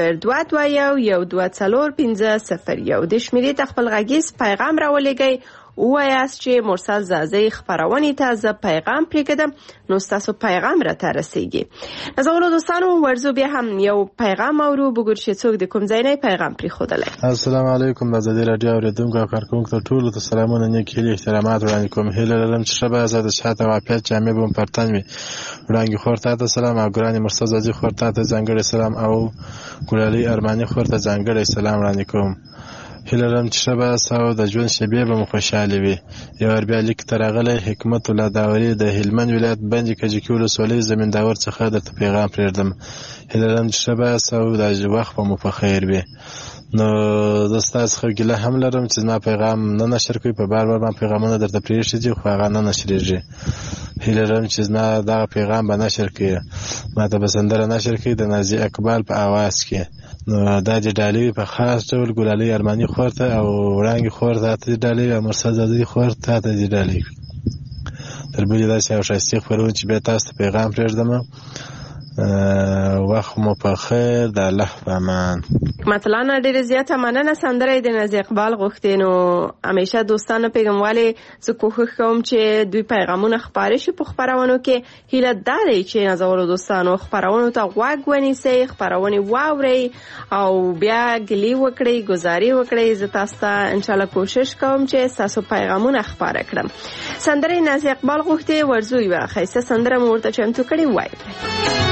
0042022112401501 د شمیرې ته خپل غږیز پیغام راولېږئ وایاست چې مرسل زازی خبرونې ته زه پیغام پرېږدم نو ستاسو پیغام را ته رسیږي. نازولو دوستانو ورزو بیا هم یو پیغام اورو بګور چې څوک د کوم ځای نه پیغام پرېښودلی. السلام علیکم د ازادي راډیو اوریدونکو او کارکوونکو ته ټولو ته سلامونه نیک هیلې احترامات وړاندې کوم. هیله لرم چې ښه به زه د شاته واقعیت جامع به پر تن وي. وړانګې خور ته ته سلام او ګرانې مرسل زازي خور ته ځانګړی سلام او ګلالۍ ارماني خور ته ځانګړی سلام وړاندې کوم. هیله لرم چې ښه به سو د ژوند شېبې به مو خوشحالې وي. یو ور بیا لیک ته راغلی حکمت الله داوري د هلمند ولایت بندې کجکي ولسوالۍ زمینداور څخه درته پیغام پرېږدم. هیله لرم چې ښه به سو د وخت به مو په خیر وي. نو زه ستاسو څخه ګیله هم لرم چې زما پیغام نه نشر کوي. په بار ما پیغامونه درته پرېښي دي خو هغه نه نشرېږي. هیله لرم چې زما دغه پیغام به نشر کړي. ما ته به سندره نشر کړي د نازي اقبال په اواز کې. نو دا د ډالۍ په خاص ډول ګلالۍ ارماني خور ته او وړانګې خور ته د ډالۍ او مرسل زازي خور ته د ډالۍ. تر بلې داسې یو ښایسته خپرونه چې بیا تاسو ته پیغام پرېږدم. وخت مو په خیر د الله په امان. مثلا ډېر زیاته مننه سندره د نازي اقبال غوښتې. نو همیشه دوستانو پیغاموالې زه کوښښ کوم چې دوی پیغامونه خپاره شي په خپرونو کې. هیله دا دی چې نازولو دوستانو خپرونو ته غوږ ونیسئ، خپرونې واورئ او بیا ګلې وکړئ، ګزاري وکړئ. زه تاسو ته انشاءالله کوشش کوم چې ستاسو پیغامونه خپاره کړم. سندره نازي اقبال غوښتې ورزو یوه ښایسته سندره مو ورته چمتو کړې وایي.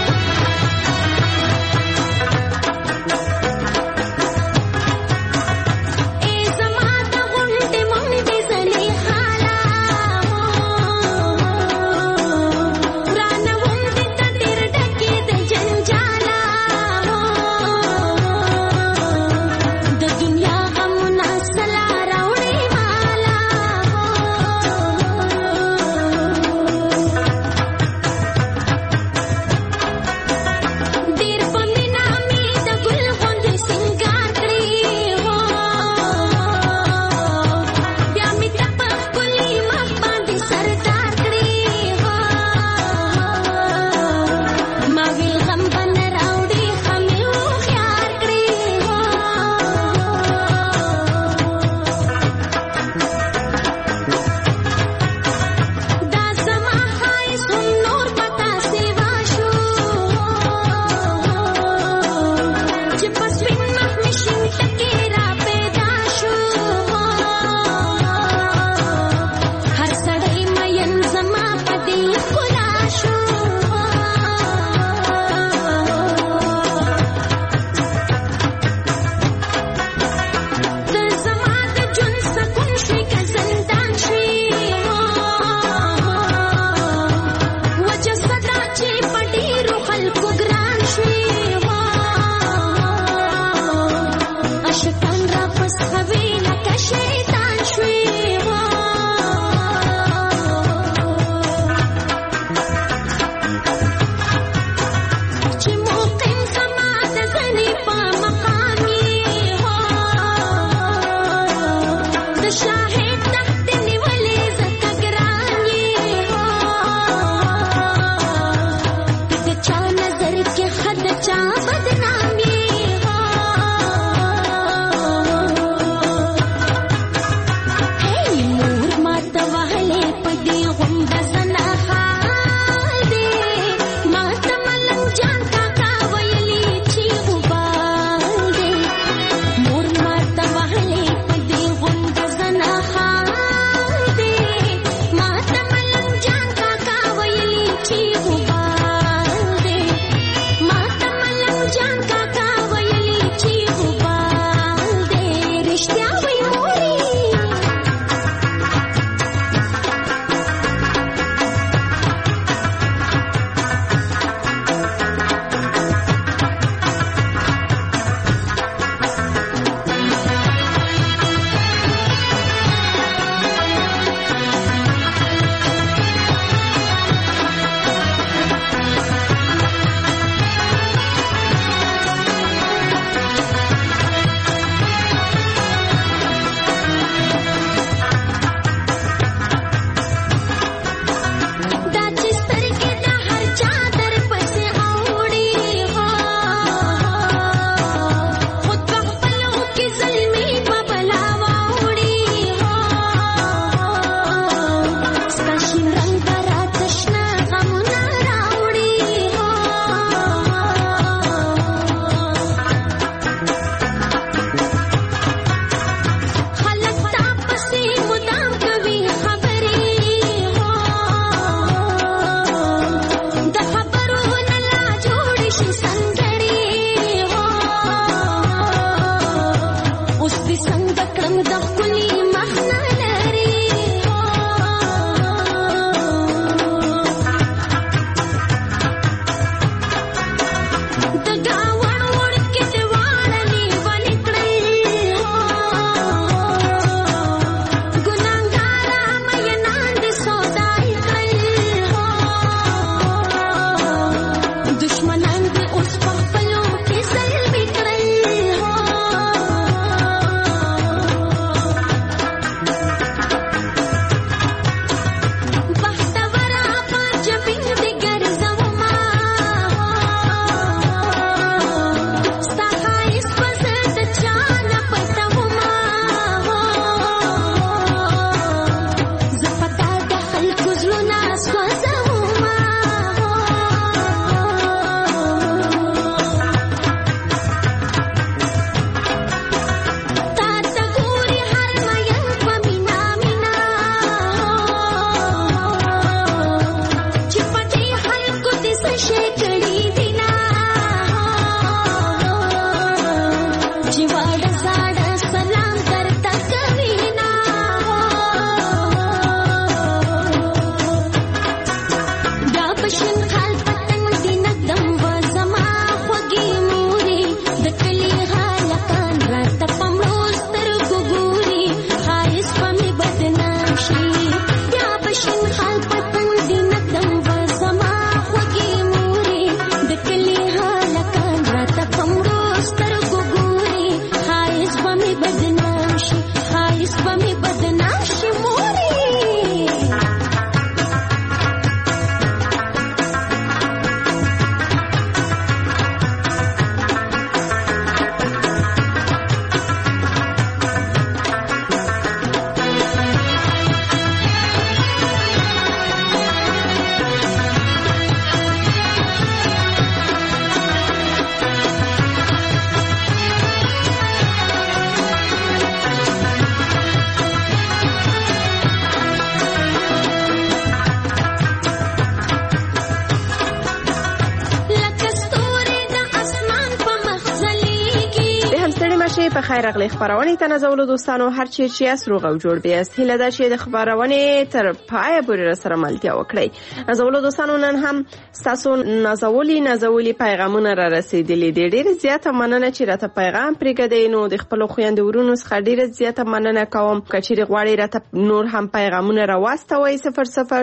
مشه په خیر راغلی خبرونه تنازول دوستانو هر چی چې اس روغ او جوړ بیاست هله دا چې د خبرونه تر پای پورې سره ملتیا وکړي نازول دوستانو نن هم تاسو نازولي پیغامونه را رسیدلي دي ډیر زیاته مننه چې راته پیغام پرېږدئ نو د خپل خويندو ورونو څخه ډیر زیاته مننه کوم کچېر غواړي راته نور هم پیغامونه را واستوي 00420221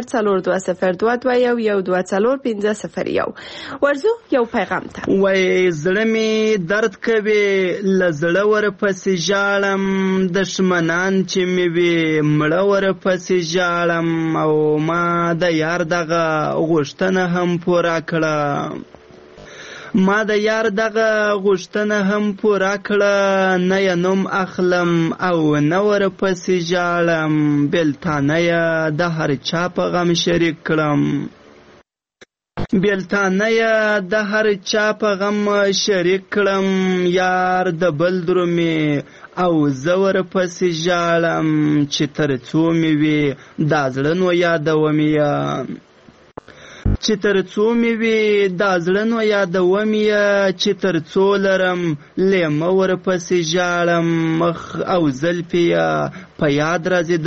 ورزو یو پیغام ته وای زړه می درد کوي لزړه ور پسې ژاړم دشمنان چې می وي مړه ور پسې ژاړم او ما د یار دغه غوښتنه هم پوره کړه نه یې نوم اخلم او نه ور پسې ژاړم بېلتانه یې د هر چا په غم شریک کړم یار د بل درومي او زور پسې ژاړم چې تر څو مې وي دا زړه نو یادوم یې چې تر څو لرم لیمه ور پسې ژاړم مخ او زلفې په یاد راځي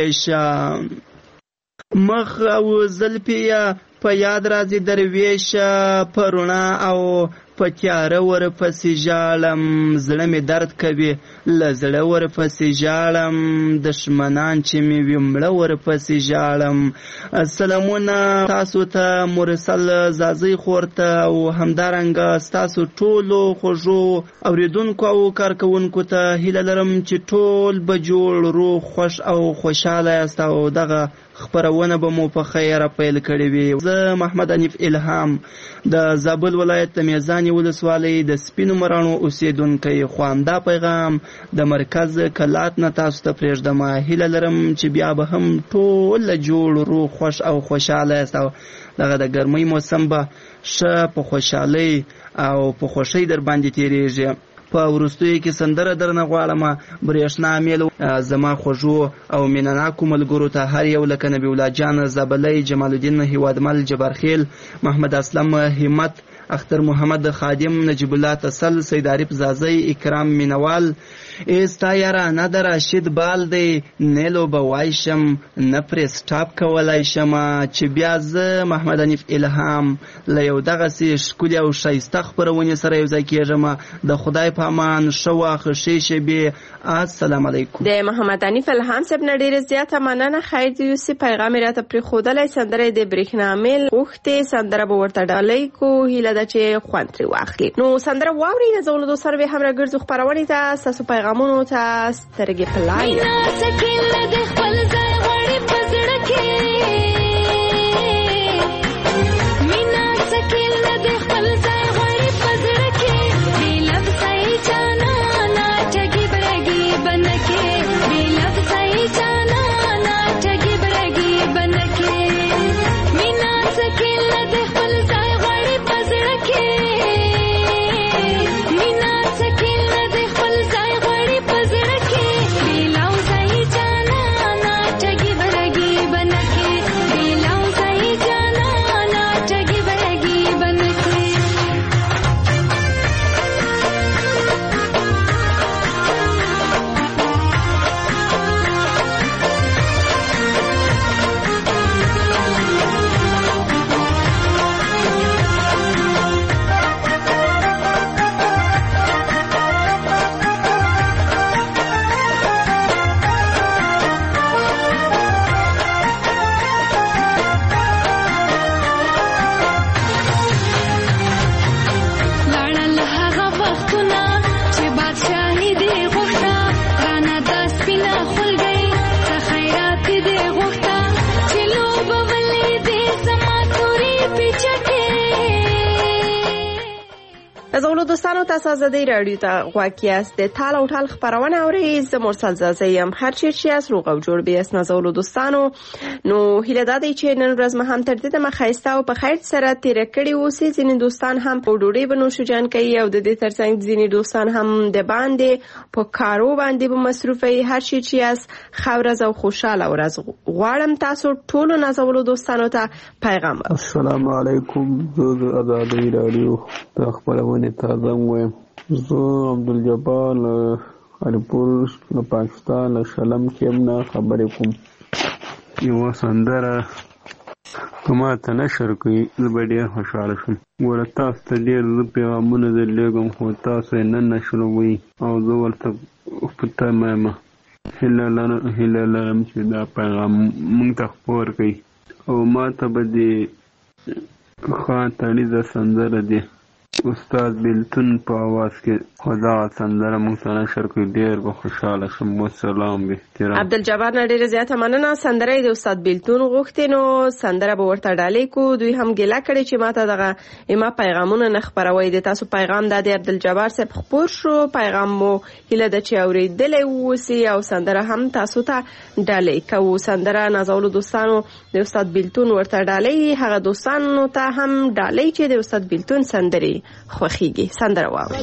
درویشه په رڼا او په تیاره ور پسې ژاړم زړه مې درد کوي له زړه ور پسې ژاړم دشمنان چې مې وي مړه ور پسې ژاړم سلامونه تاسو ته مرسل زازی خورته او همدارنګه ستاسو ټولو خوږو اوریدونکو او کارکوونکو ته هیله لرم چې ټول به جوړ روغ خوش او خوشاله یاست او دغه خبرونه به مو په خیره پیل کړې وي زه محمد حنیف الهام د زابل ولایت د میزانې ولسوالۍ د سپینو مراڼو اوسیدونکی خو همدا پیغام د مرکز کلات نه تاسو ته پرېږدم هیله لرم چې بیا به هم ټول جوړ روغ خوش او خوشاله یاست او دغه د ګرمۍ موسم به ښه په خوشحالۍ او په خوښۍ در باندې تېرېږي په وروستیو کې سندره درنه غواړم برېښنا میل زما خوږو او مینناکو ملګرو ته هر یو لکه نبی الله جان زابلی جمال الدین هیوادمل جبارخیل محمد اسلم همت اختر محمد خادم نجیب الله تسل سید عارف زازی اکرام مینوال استا یارانه د راشد بال دی نیلو به وایشم نه پرې سټاپ کولی شم چې بیا زه محمد حنیف الهام له یو دغسې ښکلي او ښایسته خپرونې سره یو ځای کېږم د خدای په امان ښه واخه ښې شېبې السلام علیکم د محمد حنیف الهام صاحب نه ډېره زیاته مننه خیر د یوسف پیغام یې راته پرېښودلی سندره یې د برېښنا میل غوښتې سندره به ورته ډالۍ کو هیله ده چې خوند ترې واخلي نو سندره واورئ د زولو دوستانو بیا هم راګرځو خپرونې ته ستاسو پیغامونو ته سترګې په لایه زولو دوستانو تاسو آزادۍ رادیو ته غواړئ یاست د ټال او ټال خبرونه اورئ زه مرسل زازی یم هر چیرې یاست روغ او جوړ بیاست زولو دوستانو نو هیله ده چې نن ورځ مه هم تر دې دمه ښایسته او په خیر سره تېره کړې اوسئ ځینې دوستان هم په ډوډۍ به نوشجان کوي او د دې ترڅنګ ځینې دوستان هم د باندې په کارو باندې به مصروف وي هر چیرې چې یاست ښه ورځ او خوشحاله ورځ غواړم تاسو ټولو نازولو دوستانو ته پیغام السلام علیکم زه د آزادۍ رادیو د خپرونې ته زنګ وایم زه عبدالجبار له هریپور له پاکستان له شلم کې نه خبرې کوم. یوه سندره که ما ته نشر کړي زه به ډېر خوشحاله شم. ګوره تاسو ته ډېر زه پیغامونه درلېږم خو تاسو یې نه نشروئ او زه ورته په تمه یم. هیله لرم چې دا پیغام موږ ته خپور کړئ او ما ته به د ښه تړیزه سندره دی استاد بیلتون په اواز کې خو دغه سندره موږ ته نشر کړي ډېر به خوشحاله شم. والسلام باحترام. عبدالجبار نه ډېره زیاته مننه. سندره د استاد بیلتون غوښتې نو سندره به ورته ډالۍ کو. دوی هم ګیله کړې چې ماته دغه ما پیغامونه نه خپروي. د تاسو پیغام د عبدالجبار صاحب خپور شو. پیغام مو هیله ده چې اورېدلی ووسي او سندره هم تاسو ته ډالۍ کوو. سندره نازولو دوستانو د استاد بیلتون ورته ډالۍ. هغه دوستانو ته هم ډالۍ چې د استاد بیلتون سندرې خوښیږي. سندره واورئ.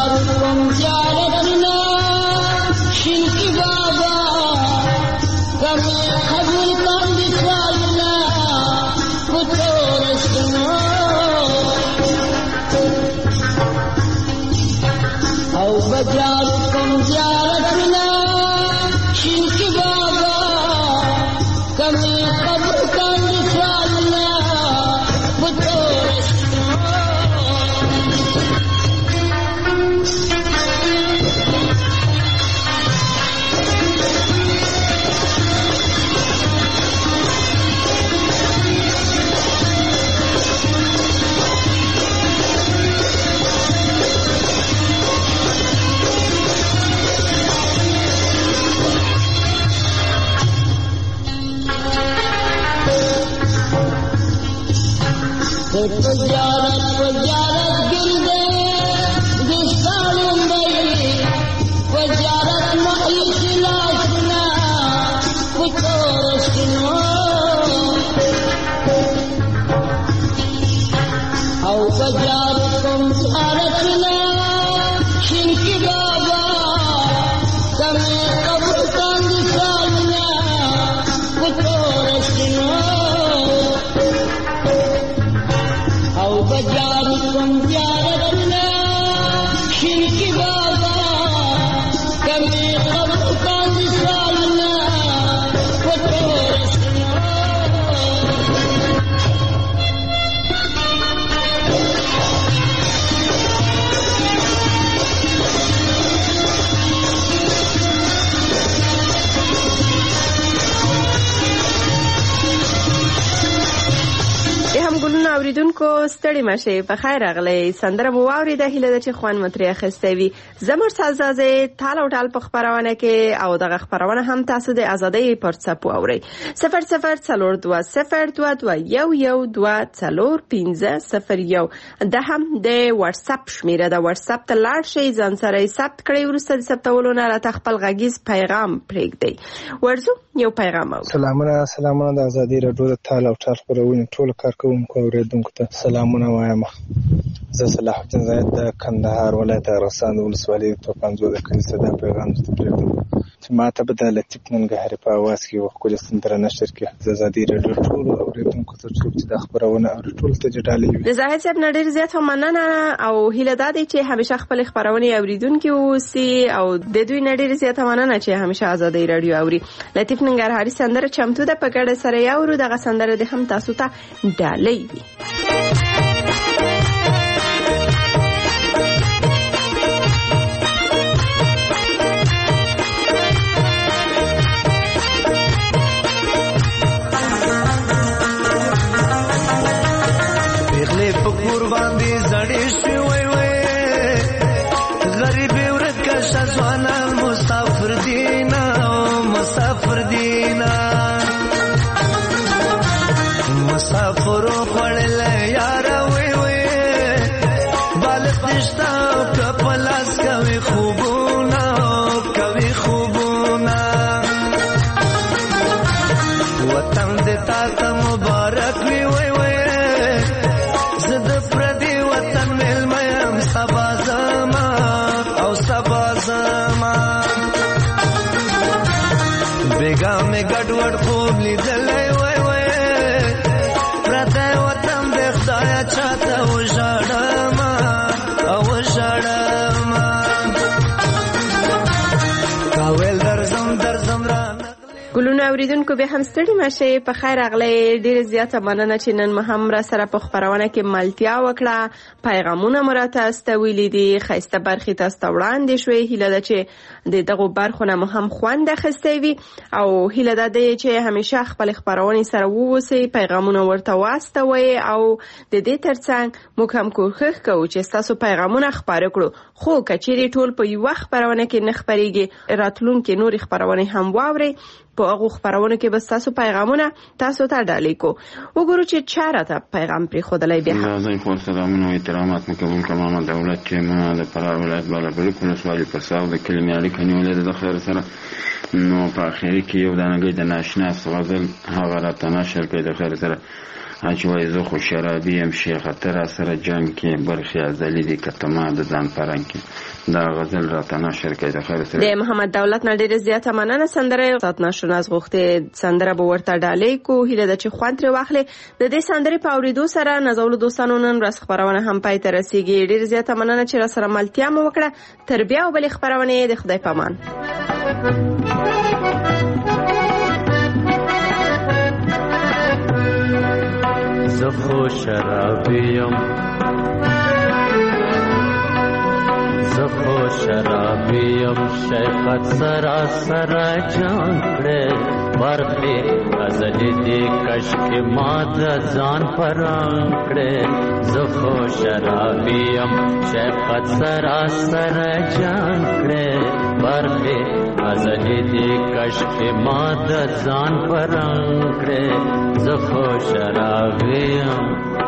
اوریدونکو ستړي مشه په خیر راغلی. سندره مو واورېده. هیله ده چې خوند مو ترې اخیستی وي. زه مرسل زازې تال او ټال په خپرونه کې او دغه خپرونه هم تاسو د ازادۍ پر څپو اورئ. 004201120450 دا هم د واتساپ شمیره ده. واتساپ ته لاړ شئ، ځان سره یې ثبت کړئ. وروسته د ثبتولو نه راته خپل غږیز پیغام پرېږدئ. ورځو یو پیغام اورو. سلامونه د ازادۍ راډیو د تال او ټال خپرونې ټولو کارکوونکو اوریدونکو ته سلامونه وایم. زه صلاح الدین زاید د کندهار ولایت ارغستان ولسوالۍ په 50 د کلي صدا پیغام درته پرېږدم چې ما ته به د لطیف ننګرهاري په اواز کې یوه ښکلې سندره نشر کړي. د ازادۍ راډیو ټولو اوریدونکو ته څوک چې دا خپرونه اوري ټولو ته ډالۍ وي. د زاهد صاحب نه ډېر زیاته مننه او هیله دا دی چې همیشه خپلې خپرونې اوریدونکي واوسي او د دوی نه ډېر زیاته مننه چې همیشه ازادۍ راډیو اوري. لطیف ننګرهاري سندره چمتو ده، په ګډه سره یې اورو. دغه سندره دې هم تاسو ته ډالۍ وي. مسافر پړل یار وې وې بالغ نشتا کپلاس کوي خوبونه وطن دې تا مبارک وي وې وې زد پردي وطن ملمم سبا زما او سبا زما بیگا میں ګډوډ خوب لیدلې وې وې پرته وطن دې خدای چاته وژړم او وژړم ګلونه اوریدونکو به هم ستړي مشه په خیر اغلی ډیر زیاته مننه چې نن هم را سره په خبرونه کې ملتیا وکړه پیغامونه مراته استویلي دي خسته برخې تاسو وړاندې شوې هیله ده چې دغه برخونه هم خوند اخیستی وي او هیله ده چې همیشه خپل خبرونه سره ووسی پیغامونه ورته واستوي او د دې ترڅنګ موږ هم کوښښ کوو چې تاسو پیغامونه خبرې کړو خو کچېری ټول په یو وخت خبرونه کې نه خبريږي راتلونکو نوري خبرونه هم واوري په هغه خبرونه کې بس تاسو پیغامونه تاسو ته ډالې کو وګورو چې چارته پیغام پر خودلای بیا زه خو سلامونه او احترامات مکمل کوم دولت چې ما د فرار ولایت بلابل کول سوالي پر ساو د کلمې اړیکې نیولې د خیر سره نو په اخر کې یو دانګې د ناشنا غزل هغه راته نشر کې د خیر سره اجوای زه خو شرابي ام شیخ تر سره جنگ کې برخي ازلی دي کتما د ځان پرنګ کې دا غزل راته نشر کې د خیر سره د محمد دولت نه ډیره زیاته مننه سندره تات نشر از غوخته سندره به ورته ډالې کو هیله د چ خوانتره واخلې د دې سندره په اوریدو سره نزول دوستانو نن رس خبرونه هم پای ته رسیدي ډیره زیاته مننه چې را سره ملتیا مو وکړه تربیه او بل خبرونه د خدای پامان زخو شرابیم شیخت سراسر جان کړه برخي ازلی دی کشک ماد ځان پران کړه زخو شرابیم شیخت سراسر جان کړه برخي ازلی دی کشک ماد ځان پران کړه زخو شرابیم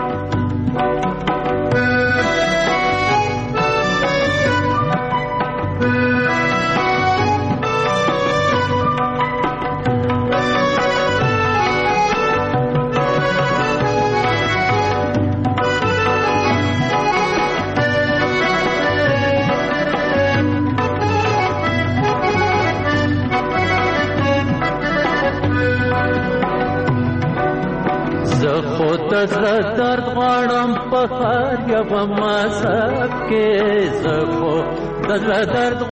درد غړم په خار یو ماسک کې زخو درد